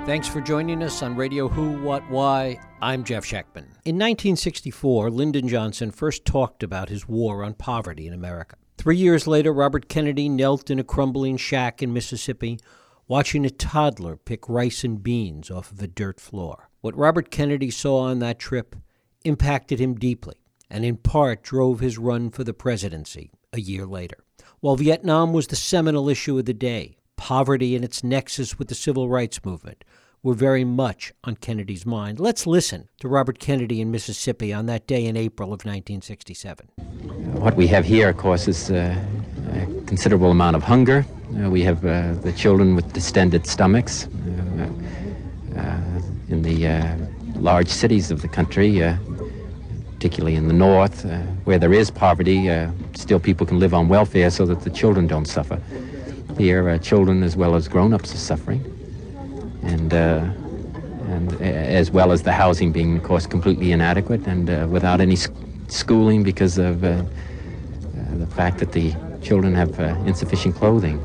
Thanks for joining us on Radio Who, What, Why. I'm Jeff Schechtman. In 1964, Lyndon Johnson first talked about his war on poverty in America. 3 years later, Robert Kennedy knelt in a crumbling shack in Mississippi, watching a toddler pick rice and beans off of a dirt floor. What Robert Kennedy saw on that trip impacted him deeply, and in part drove his run for the presidency a year later. While Vietnam was the seminal issue of the day, poverty and its nexus with the civil rights movement were very much on Kennedy's mind. Let's listen to Robert Kennedy in Mississippi on that day in April of 1967. What we have here, of course, is a considerable amount of hunger. We have the children with distended stomachs. In the large cities of the country, particularly in the north, where there is poverty, still people can live on welfare so that the children don't suffer. Here, children as well as grown-ups are suffering, and as well as the housing being, of course, completely inadequate and without any schooling because of the fact that the children have insufficient clothing.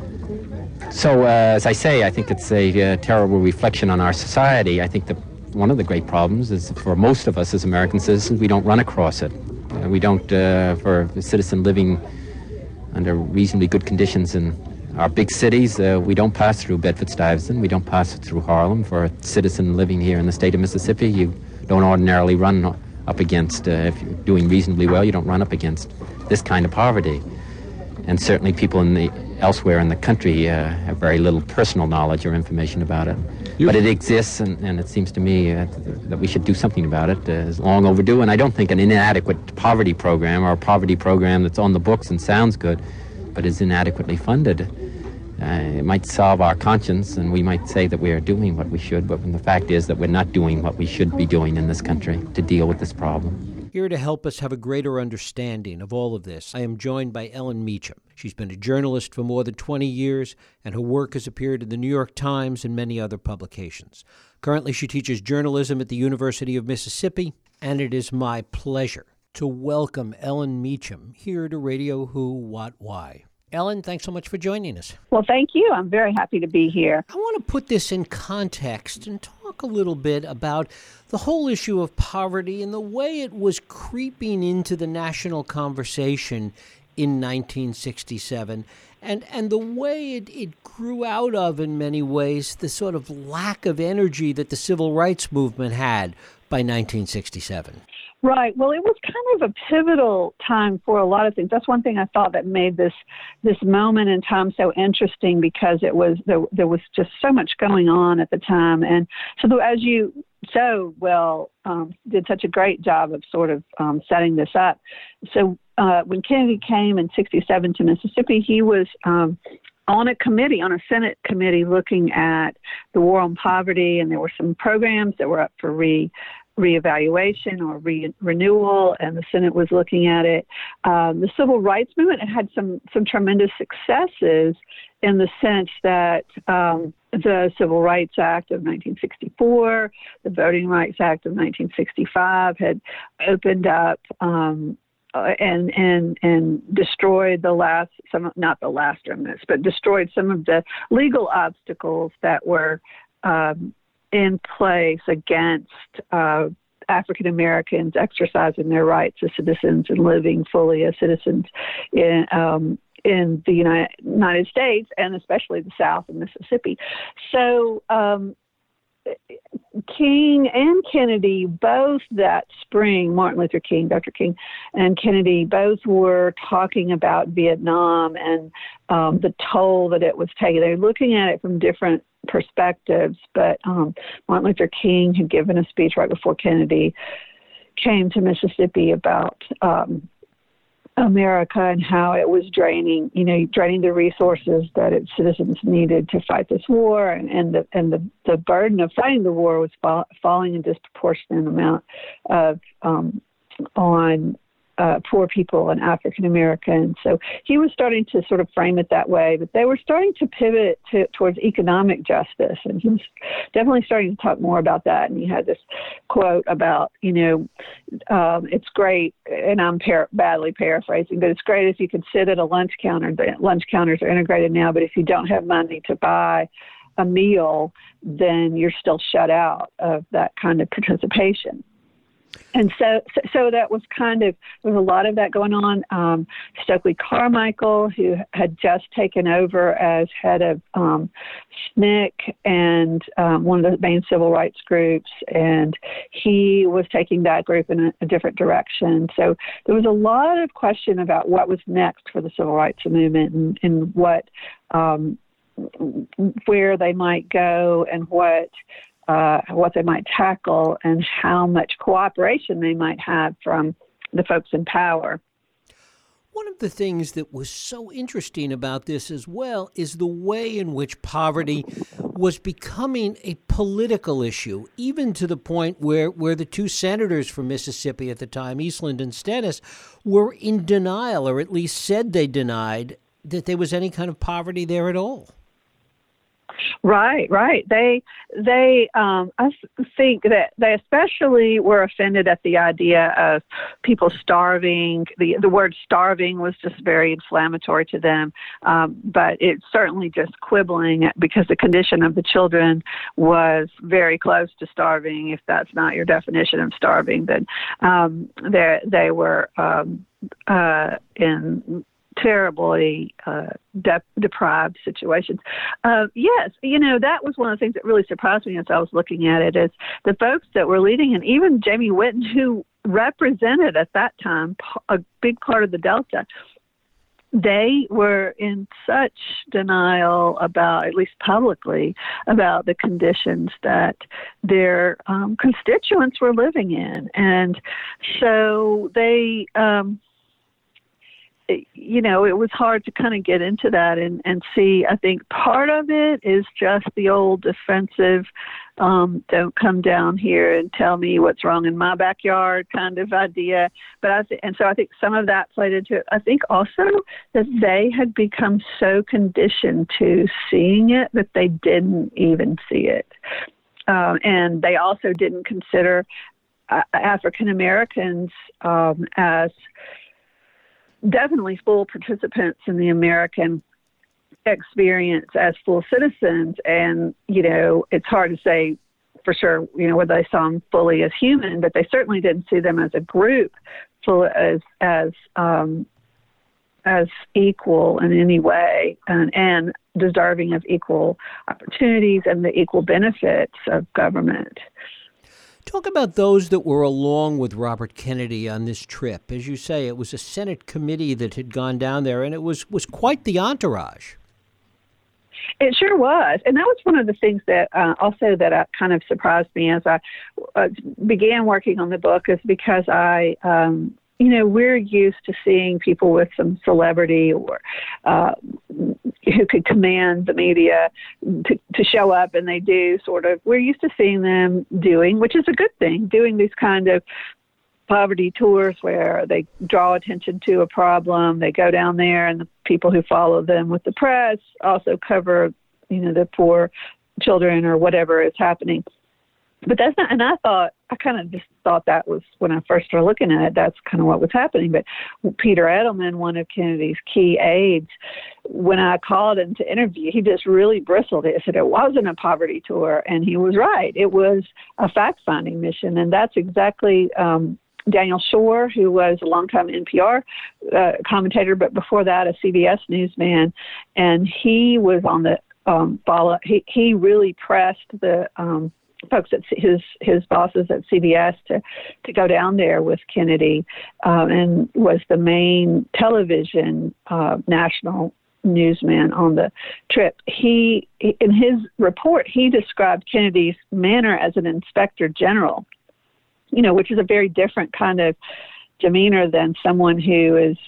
So, as I say, I think it's a terrible reflection on our society. I think that one of the great problems is for most of us as American citizens, we don't run across it. We don't, for a citizen living under reasonably good conditions in our big cities, we don't pass through Bedford-Stuyvesant, we don't pass through Harlem. For a citizen living here in the state of Mississippi, you don't ordinarily run up against, if you're doing reasonably well, you don't run up against this kind of poverty. And certainly people elsewhere in the country have very little personal knowledge or information about it. But it exists, and it seems to me that we should do something about it. It's long overdue, and I don't think an inadequate poverty program or a poverty program that's on the books and sounds good, but is inadequately funded, it might solve our conscience, and we might say that we are doing what we should, but the fact is that we're not doing what we should be doing in this country to deal with this problem. Here to help us have a greater understanding of all of this, I am joined by Ellen Meacham. She's been a journalist for more than 20 years, and her work has appeared in the New York Times and many other publications. Currently, she teaches journalism at the University of Mississippi, and it is my pleasure to welcome Ellen Meacham here to Radio Who, What, Why. Ellen, thanks so much for joining us. Well, thank you. I'm very happy to be here. I want to put this in context and talk a little bit about the whole issue of poverty and the way it was creeping into the national conversation in 1967 and the way it grew out of, in many ways, the sort of lack of energy that the civil rights movement had by 1967. Right. Well, it was kind of a pivotal time for a lot of things. That's one thing I thought that made this moment in time so interesting, because it was there was just so much going on at the time. And so as you so well did such a great job of sort of setting this up. So when Kennedy came in 67 to Mississippi, he was on a Senate committee looking at the war on poverty, and there were some programs that were up for reevaluation or renewal, and the Senate was looking at it. The civil rights movement had some tremendous successes in the sense that the Civil Rights Act of 1964, the Voting Rights Act of 1965 had opened up and destroyed not the last remnants, but destroyed some of the legal obstacles that were in place against African Americans exercising their rights as citizens and living fully as citizens in the United States, and especially the South and Mississippi. So King and Kennedy, both that spring, Martin Luther King, Dr. King, and Kennedy both were talking about Vietnam and the toll that it was taking. They were looking at it from different perspectives, but Martin Luther King had given a speech right before Kennedy came to Mississippi about America and how it was draining the resources that its citizens needed to fight this war, and the burden of fighting the war was falling in disproportionate amount of on poor people and African Americans. So he was starting to sort of frame it that way, but they were starting to pivot towards economic justice, and he was definitely starting to talk more about that. And he had this quote about, it's great, and I'm badly paraphrasing, but it's great if you could sit at a lunch counter. The lunch counters are integrated now, but if you don't have money to buy a meal, then you're still shut out of that kind of participation. And so that was there was a lot of that going on. Stokely Carmichael, who had just taken over as head of SNCC and one of the main civil rights groups, and he was taking that group in a different direction. So there was a lot of question about what was next for the civil rights movement and what, where they might go and what they might tackle and how much cooperation they might have from the folks in power. One of the things that was so interesting about this as well is the way in which poverty was becoming a political issue, even to the point where the two senators from Mississippi at the time, Eastland and Stennis, were in denial, or at least said they denied that there was any kind of poverty there at all. Right. I think that they especially were offended at the idea of people starving. The word starving was just very inflammatory to them, but it's certainly just quibbling because the condition of the children was very close to starving. If that's not your definition of starving, then they were in terribly deprived situations. Yes, that was one of the things that really surprised me as I was looking at it, is the folks that were leading, and even Jamie Whitten, who represented at that time a big part of the Delta, they were in such denial about, at least publicly, about the conditions that their constituents were living in. And so they... it was hard to kind of get into that and see. I think part of it is just the old defensive, don't come down here and tell me what's wrong in my backyard kind of idea. But so I think some of that played into it. I think also that they had become so conditioned to seeing it that they didn't even see it. And they also didn't consider African Americans as definitely full participants in the American experience as full citizens. And, it's hard to say for sure, whether they saw them fully as human, but they certainly didn't see them as a group as equal in any way and deserving of equal opportunities and the equal benefits of government. Talk about those that were along with Robert Kennedy on this trip. As you say, it was a Senate committee that had gone down there, and it was quite the entourage. It sure was. And that was one of the things that also that kind of surprised me as I began working on the book, is because we're used to seeing people with some celebrity or who could command the media to show up, and they do we're used to seeing them doing, which is a good thing, doing these kind of poverty tours where they draw attention to a problem. They go down there, and the people who follow them with the press also cover, the poor children or whatever is happening. But that's not, and I kind of just thought that was, when I first started looking at it, that's kind of what was happening. But Peter Edelman, one of Kennedy's key aides, when I called him to interview, he just really bristled. He said it wasn't a poverty tour, and he was right. It was a fact-finding mission, and that's exactly Daniel Schorr, who was a longtime NPR commentator, but before that a CBS newsman, and he was on the follow. He really pressed the folks at his bosses at CBS to go down there with Kennedy, and was the main television national newsman on the trip. He, in his report, he described Kennedy's manner as an inspector general, which is a very different kind of demeanor than someone who is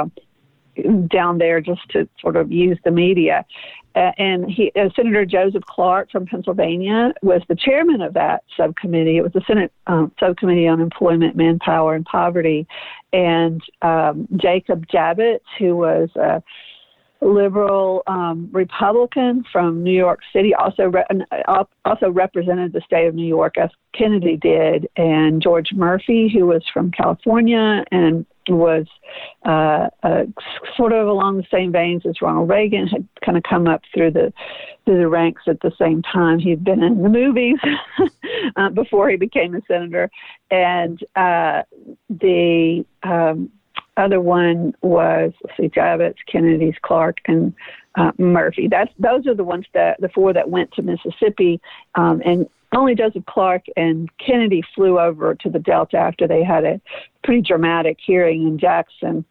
down there just to sort of use the media. And Senator Joseph Clark from Pennsylvania was the chairman of that subcommittee. It was the Senate Subcommittee on Employment, Manpower, and Poverty. And Jacob Javits, who was a liberal Republican from New York City, also represented the state of New York as Kennedy did. And George Murphy, who was from California and was sort of along the same veins as Ronald Reagan, had kind of come up through the ranks at the same time. He'd been in the movies before he became a senator. And the other one was, Javits, Kennedy's, Clark, and Murphy. Those are the four that went to Mississippi, and only Joseph Clark and Kennedy flew over to the Delta after they had a pretty dramatic hearing in Jackson.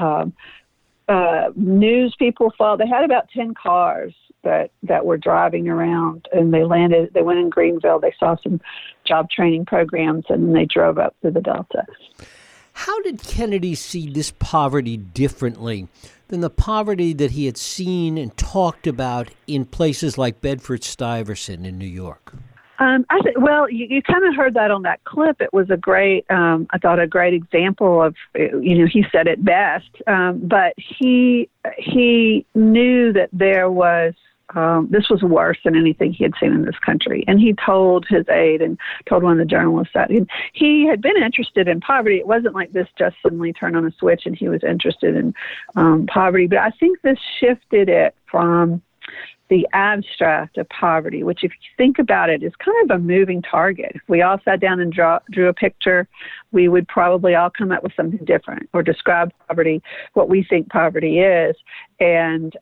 News people followed. They had about 10 cars that were driving around, and they went in Greenville. They saw some job training programs, and then they drove up to the Delta. How did Kennedy see this poverty differently than the poverty that he had seen and talked about in places like Bedford-Stuyvesant in New York? You kind of heard that on that clip. It was a great, I thought, a great example of, he said it best. But he knew that there was, this was worse than anything he had seen in this country. And he told his aide and told one of the journalists that he had been interested in poverty. It wasn't like this just suddenly turned on a switch and he was interested in poverty. But I think this shifted it from the abstract of poverty, which, if you think about it, is kind of a moving target. If we all sat down and drew a picture, we would probably all come up with something different or describe poverty, what we think poverty is. And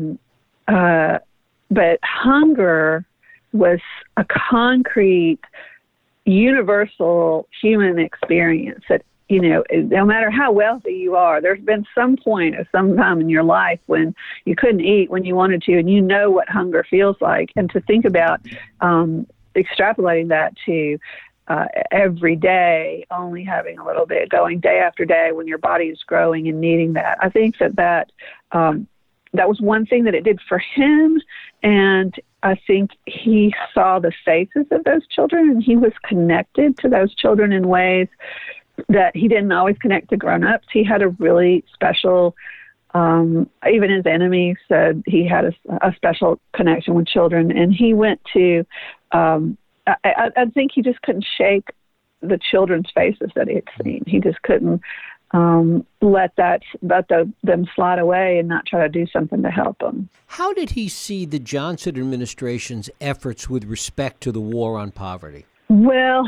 but hunger was a concrete, universal human experience that, no matter how wealthy you are, there's been some point or some time in your life when you couldn't eat when you wanted to, and you know what hunger feels like. And to think about extrapolating that to every day, only having a little bit, going day after day when your body is growing and needing that. I think that was one thing that it did for him. And I think he saw the faces of those children, and he was connected to those children in ways that he didn't always connect to grown-ups. He had a really special, even his enemies said he had a special connection with children. And he went to, I think he just couldn't shake the children's faces that he had seen. He just couldn't let them slide away and not try to do something to help them. How did he see the Johnson administration's efforts with respect to the war on poverty? Well,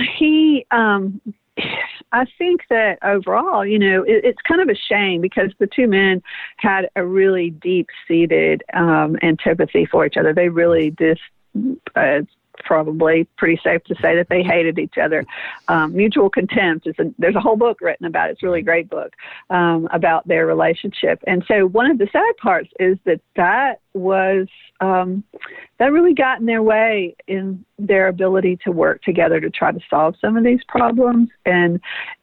I think that overall, it's kind of a shame because the two men had a really deep-seated antipathy for each other. They really probably pretty safe to say that they hated each other. Mutual contempt. There's a whole book written about it. It's a really great book about their relationship. And so one of the sad parts is that was that really got in their way in their ability to work together to try to solve some of these problems. And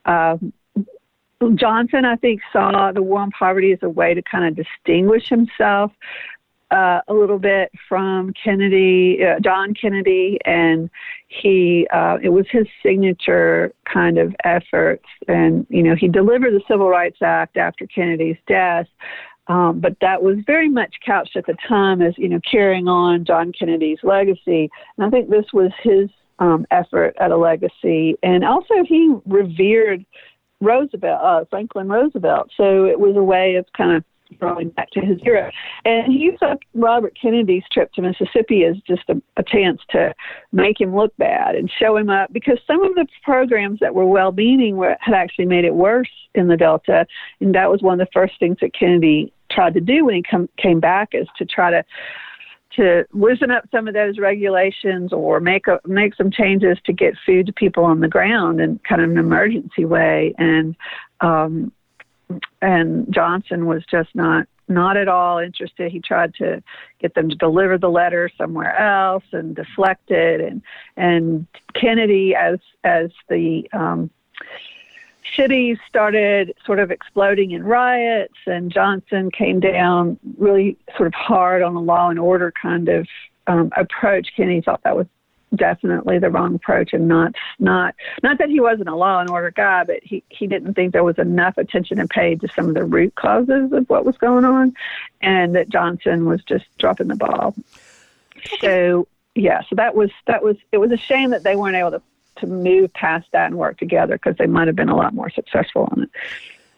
Johnson, I think, saw the war on poverty as a way to kind of distinguish himself a little bit from John Kennedy, and it was his signature kind of efforts. And, he delivered the Civil Rights Act after Kennedy's death, but that was very much couched at the time as, carrying on John Kennedy's legacy. And I think this was his effort at a legacy. And also he revered Franklin Roosevelt. So it was a way of kind of going back to his era. And he took Robert Kennedy's trip to Mississippi as just a chance to make him look bad and show him up, because some of the programs that were well-meaning had actually made it worse in the Delta. And that was one of the first things that Kennedy tried to do when he came back, is to try to loosen up some of those regulations or make some changes to get food to people on the ground in kind of an emergency way. And Johnson was just not at all interested. He tried to get them to deliver the letter somewhere else and deflect it. And Kennedy, as the cities started sort of exploding in riots, and Johnson came down really sort of hard on a law and order kind of approach, Kennedy thought that was definitely the wrong approach, and not that he wasn't a law and order guy, but he didn't think there was enough attention paid to some of the root causes of what was going on, and that Johnson was just dropping the ball. So that was it was a shame that they weren't able to move past that and work together, because they might have been a lot more successful on it.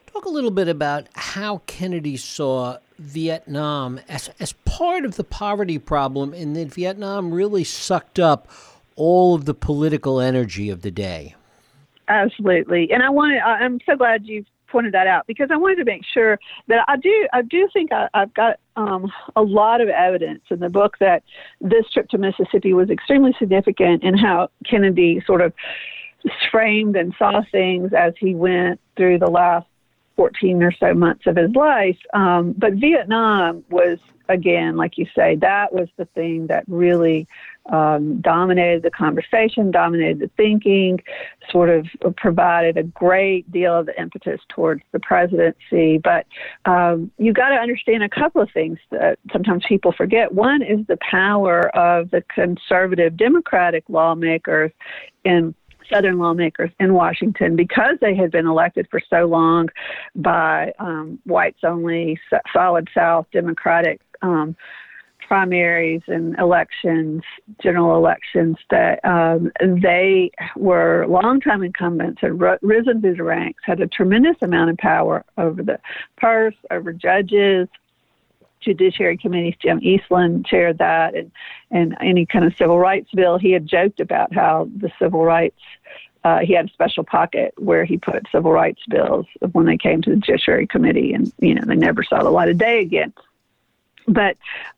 Talk a little bit about how Kennedy saw Vietnam as part of the poverty problem, and that Vietnam really sucked up all of the political energy of the day. Absolutely. And I'm so glad you've pointed that out, because I wanted to make sure that I do think I've got a lot of evidence in the book that this trip to Mississippi was extremely significant in how Kennedy sort of framed and saw things as he went through the last 14 or so months of his life. But Vietnam was, again, like you say, that was the thing that really dominated the conversation, dominated the thinking, sort of provided a great deal of the impetus towards the presidency. But you got to understand a couple of things that sometimes people forget. One is the power of the conservative Democratic lawmakers in Southern lawmakers in Washington, because they had been elected for so long by whites-only, solid South Democratic primaries and elections, general elections, that they were longtime incumbents, had risen through the ranks, had a tremendous amount of power over the purse, over judges, Judiciary Committees. Jim Eastland chaired that, and any kind of civil rights bill. He had joked about how the civil rights, he had a special pocket where he put civil rights bills when they came to the Judiciary Committee, and they never saw the light of day again. But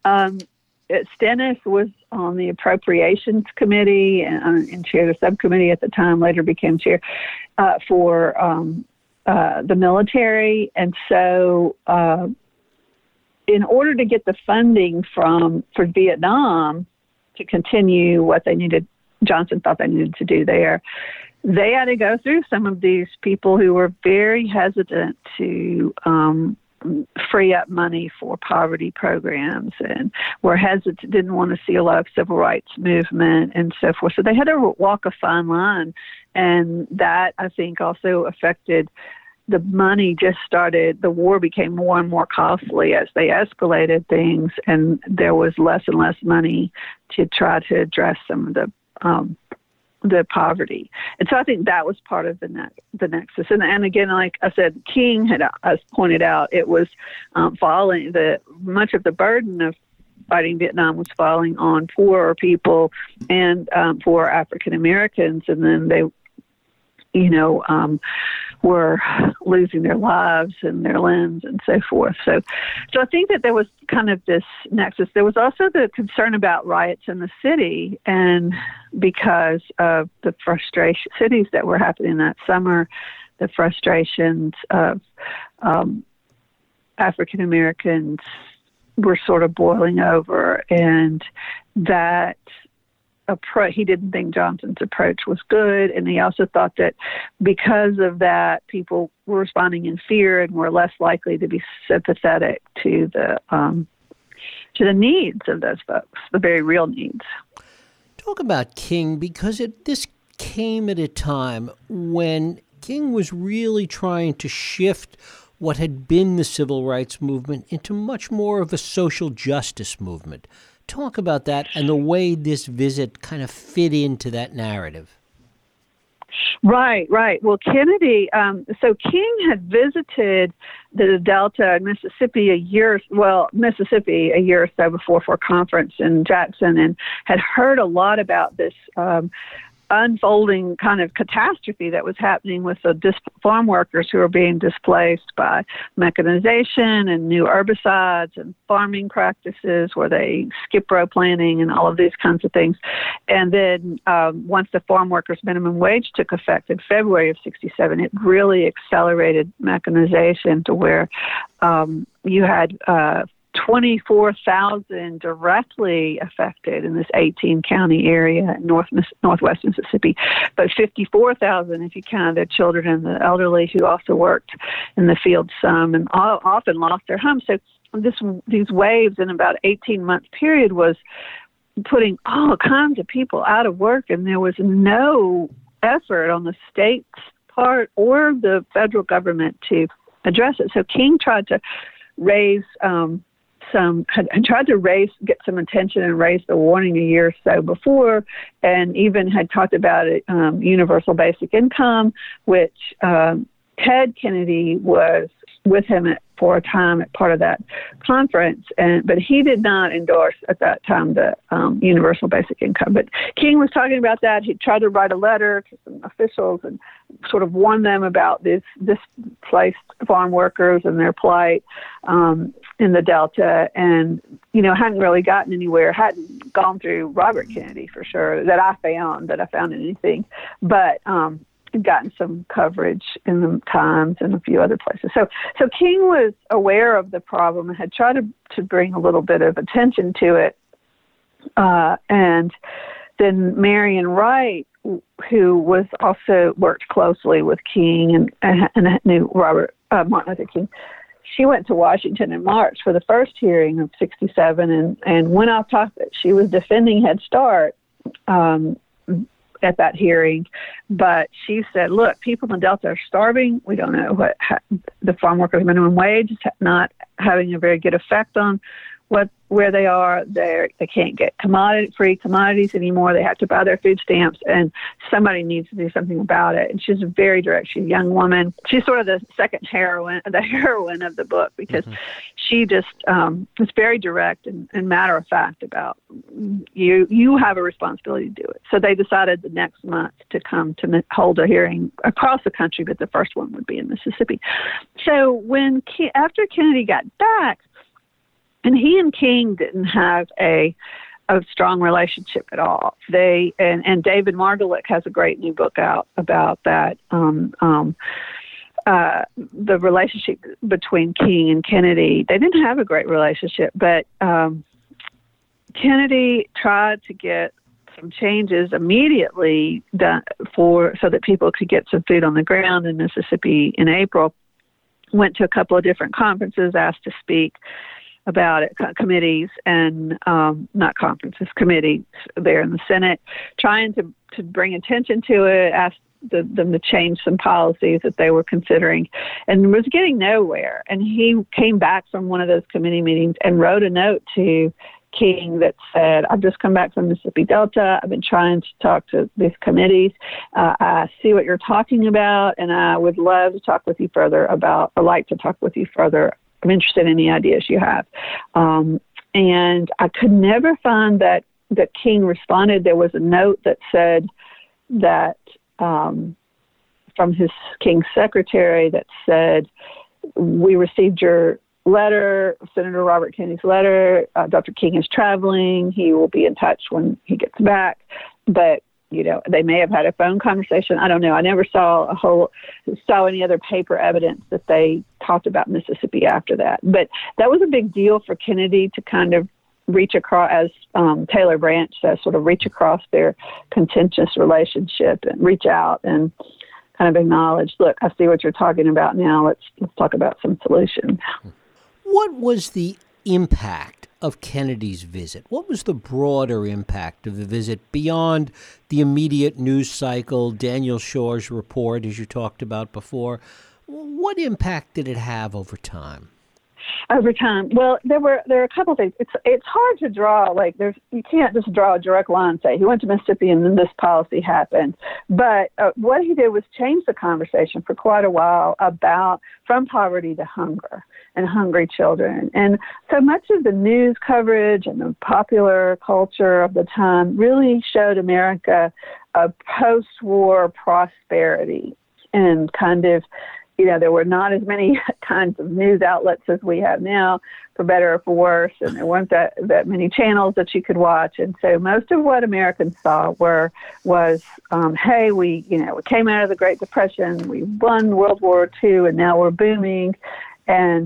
Stennis was on the Appropriations Committee and chaired a subcommittee at the time, later became chair for the military. And so in order to get the funding for Vietnam to continue what they needed, Johnson thought they needed to do there, they had to go through some of these people who were very hesitant to free up money for poverty programs, and were hesitant, didn't want to see a lot of civil rights movement and so forth. So they had to walk a fine line, and that, I think, also affected the money. Just started, the war became more and more costly as they escalated things, and there was less and less money to try to address some of the poverty. And so I think that was part of the nexus. And again, like I said, King had pointed out, it was much of the burden of fighting Vietnam was falling on poorer people and poor African Americans, and then they were losing their lives and their limbs and so forth. So I think that there was kind of this nexus. There was also the concern about riots in the city, and because of the cities that were happening that summer, the frustrations of African Americans were sort of boiling over, and that he didn't think Johnson's approach was good, and he also thought that because of that, people were responding in fear and were less likely to be sympathetic to the needs of those folks, the very real needs. Talk about King, because this came at a time when King was really trying to shift what had been the civil rights movement into much more of a social justice movement. Talk about that and the way this visit kind of fit into that narrative. Right. Well, Kennedy, so King had visited the Delta in Mississippi a year or so before for a conference in Jackson, and had heard a lot about this unfolding kind of catastrophe that was happening with the farm workers who were being displaced by mechanization and new herbicides and farming practices where they skip row planting and all of these kinds of things. And then once the farm workers minimum wage took effect in February of 1967, it really accelerated mechanization to where you had 24,000 directly affected in this 18-county area in northwest Mississippi, but 54,000 if you count their children and the elderly who also worked in the field some and often lost their homes. So these waves in about 18-month period was putting all kinds of people out of work, and there was no effort on the state's part or the federal government to address it. So King tried to raise get some attention and raise the warning a year or so before, and even had talked about it, universal basic income, which Ted Kennedy was with him for a time at part of that conference, but he did not endorse at that time the universal basic income. But King was talking about that. He tried to write a letter to some officials and sort of warn them about displaced farm workers and their plight in the Delta, and hadn't really gotten anywhere. Hadn't gone through Robert Kennedy for sure that I found anything, but gotten some coverage in the Times and a few other places. So King was aware of the problem and had tried to bring a little bit of attention to it. And then Marian Wright, who was also worked closely with King and knew Martin Luther King, she went to Washington in March for the first hearing of 1967 and went off topic. She was defending Head Start at that hearing, but she said, look, people in the Delta are starving. We don't know the farm workers minimum wage is not having a very good effect on where they are. They can't get free commodities anymore. They have to buy their food stamps, and somebody needs to do something about it. And she's very direct. She's a young woman. She's sort of the second heroine of the book, because she just is very direct and matter of fact about you have a responsibility to do it. So they decided the next month to come to hold a hearing across the country, but the first one would be in Mississippi. So after Kennedy got back, and he and King didn't have a strong relationship at all. And David Margolick has a great new book out about that, the relationship between King and Kennedy. They didn't have a great relationship, but Kennedy tried to get some changes immediately done so that people could get some food on the ground in Mississippi in April. Went to a couple of different conferences, asked to speak about it, committees and not conferences, committees there in the Senate, trying to bring attention to it, asked them to change some policies that they were considering, and was getting nowhere. And he came back from one of those committee meetings and wrote a note to King that said, I've just come back from Mississippi Delta. I've been trying to talk to these committees. I see what you're talking about, and I would love to talk with you further like to talk with you further. I'm interested in any ideas you have. And I could never find that King responded. There was a note that said that from his King's secretary that said, we received your letter, Senator Robert Kennedy's letter. Dr. King is traveling. He will be in touch when he gets back. But they may have had a phone conversation. I don't know. I never saw any other paper evidence that they talked about Mississippi after that. But that was a big deal for Kennedy to kind of reach across, as Taylor Branch says, sort of reach across their contentious relationship and reach out and kind of acknowledge, look, I see what you're talking about now. Let's talk about some solutions. What was the impact of Kennedy's visit? What was the broader impact of the visit beyond the immediate news cycle, Daniel Shaw's report, as you talked about before? What impact did it have over time? Over time, well, there are a couple of things. It's hard to draw, you can't just draw a direct line and say he went to Mississippi and then this policy happened. But what he did was change the conversation for quite a while about from poverty to hunger and hungry children. And so much of the news coverage and the popular culture of the time really showed America a post-war prosperity and kind of, there were not as many kinds of news outlets as we have now, for better or for worse, and there weren't that many channels that you could watch. And so most of what Americans saw was, hey, we came out of the Great Depression, we won World War II, and now we're booming. And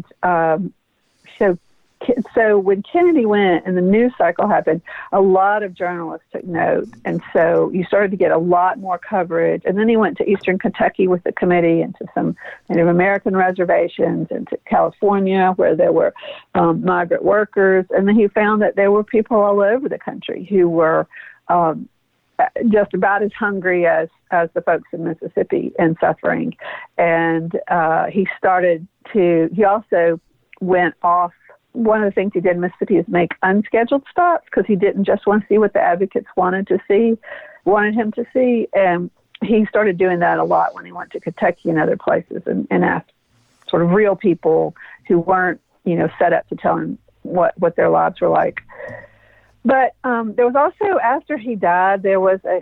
so when Kennedy went and the news cycle happened, a lot of journalists took note. And so you started to get a lot more coverage. And then he went to Eastern Kentucky with the committee and to some Native American reservations and to California where there were migrant workers. And then he found that there were people all over the country who were just about as hungry as the folks in Mississippi and suffering. And he also went off. One of the things he did in Mississippi is make unscheduled stops because he didn't just want to see what the advocates wanted him to see. And he started doing that a lot when he went to Kentucky and other places, and asked sort of real people who weren't, set up to tell him what their lives were like. But there was also, after he died, there was a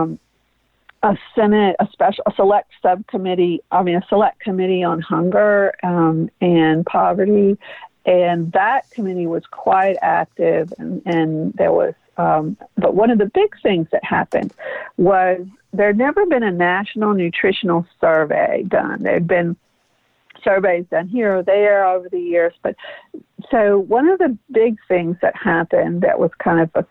select committee on hunger and poverty, and that committee was quite active, and there was. But one of the big things that happened was there had never been a national nutritional survey done. There had been surveys done here or there over the years, but so one of the big things that happened that was kind of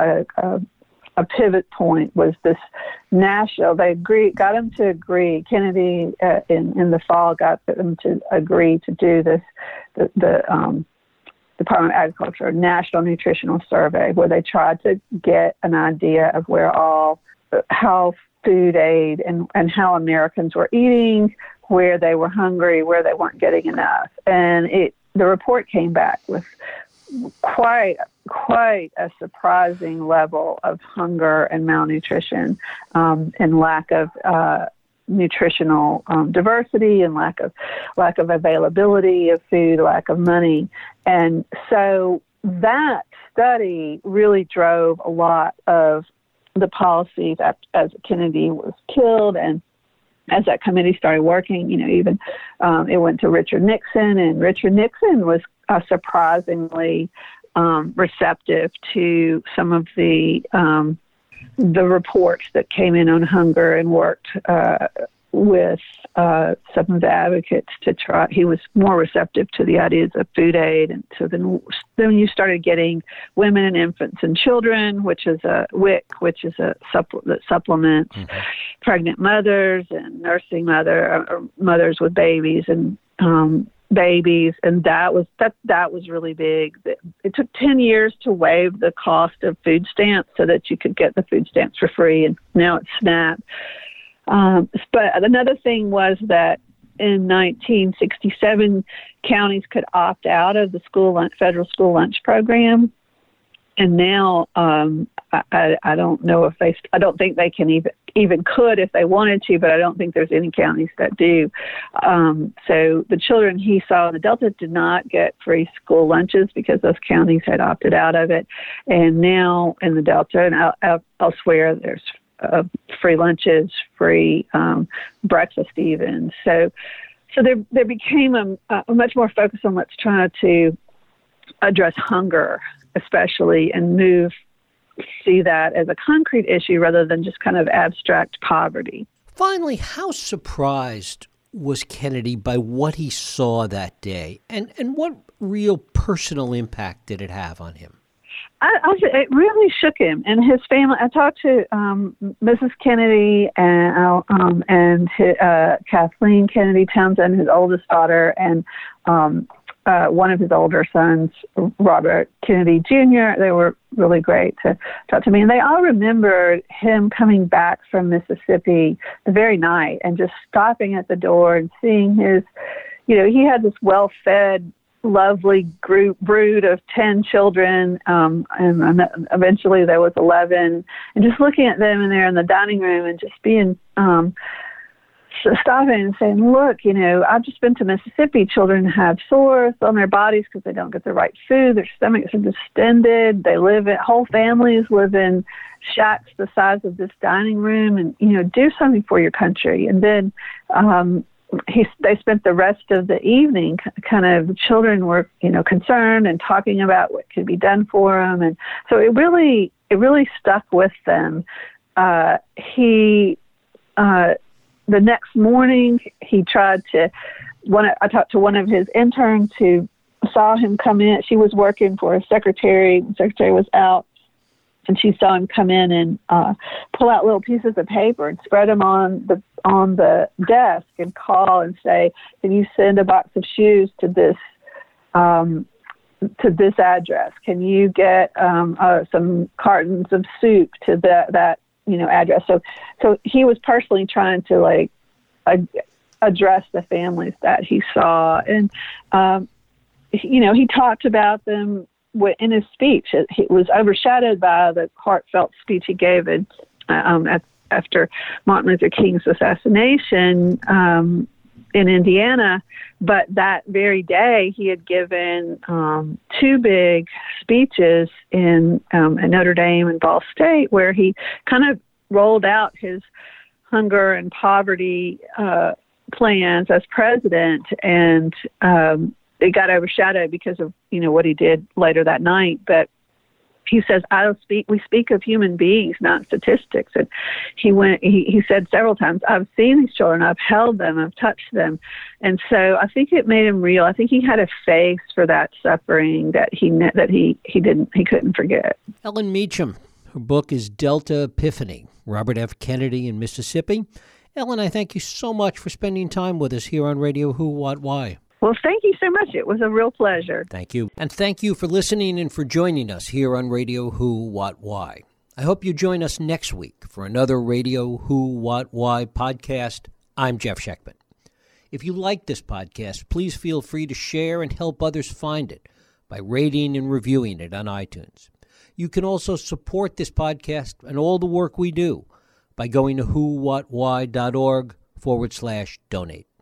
a pivot point was this national. They got them to agree. Kennedy in the fall got them to agree to do this. The Department of Agriculture National Nutritional Survey, where they tried to get an idea of how food aid and how Americans were eating, where they were hungry, where they weren't getting enough. And the report came back with quite a surprising level of hunger and malnutrition, and lack of nutritional diversity, and lack of availability of food, lack of money. And so that study really drove a lot of the policies as Kennedy was killed, and as that committee started working, even it went to Richard Nixon, and Richard Nixon was surprisingly receptive to some of the reports that came in on hunger, and worked with some of the advocates to try. He was more receptive to the ideas of food aid, and so then you started getting Women and Infants and Children, which is a WIC, which is a that supplements pregnant mothers and nursing mothers with babies, and and that was really big. It took 10 years to waive the cost of food stamps so that you could get the food stamps for free, and now it's SNAP. But another thing was that in 1967, counties could opt out of the federal school lunch program, and now I don't know if I don't think they can even could if they wanted to, but I don't think there's any counties that do. So the children he saw in the Delta did not get free school lunches because those counties had opted out of it, and now in the Delta and elsewhere, there's free lunches, free breakfast even. So there became a much more focus on let's try to address hunger, especially, and see that as a concrete issue rather than just kind of abstract poverty. Finally, how surprised was Kennedy by what he saw that day, and what real personal impact did it have on him? It really shook him and his family. I talked to Mrs. Kennedy and Kathleen Kennedy Townsend, his oldest daughter, and one of his older sons, Robert Kennedy Jr. They were really great to talk to me. And they all remembered him coming back from Mississippi the very night and just stopping at the door and seeing his, he had this well-fed, lovely brood of 10 children, and eventually there was 11, and just looking at them in there in the dining room and just being stopping and saying, look, I've just been to Mississippi. Children have sores on their bodies because they don't get the right food. Their stomachs are distended. Whole families live in shacks the size of this dining room, and, do something for your country. And then they spent the rest of the evening the children were, concerned and talking about what could be done for them. And so it really stuck with them. The next morning he tried to, I talked to one of his interns who saw him come in. She was working for a secretary. The secretary was out, and she saw him come in and pull out little pieces of paper and spread them on the desk and call and say, "Can you send a box of shoes to this address? Can you get some cartons of soup to that address?" So he was personally trying to address the families that he saw, and he talked about them in his speech. It was overshadowed by the heartfelt speech he gave at after Martin Luther King's assassination in Indiana. But that very day, he had given 2 big speeches in Notre Dame and Ball State, where he kind of rolled out his hunger and poverty plans as president, and it got overshadowed because of what he did later that night. But he says, we speak of human beings, not statistics. And he said several times, I've seen these children, I've held them, I've touched them. And so I think it made him real. I think he had a face for that suffering that he couldn't forget. Ellen Meacham, her book is Delta Epiphany, Robert F. Kennedy in Mississippi. Ellen, I thank you so much for spending time with us here on Radio Who, What, Why. Well, thank you so much. It was a real pleasure. Thank you. And thank you for listening and for joining us here on Radio Who, What, Why. I hope you join us next week for another Radio Who, What, Why podcast. I'm Jeff Schechtman. If you like this podcast, please feel free to share and help others find it by rating and reviewing it on iTunes. You can also support this podcast and all the work we do by going to whowhatwhy.org/donate.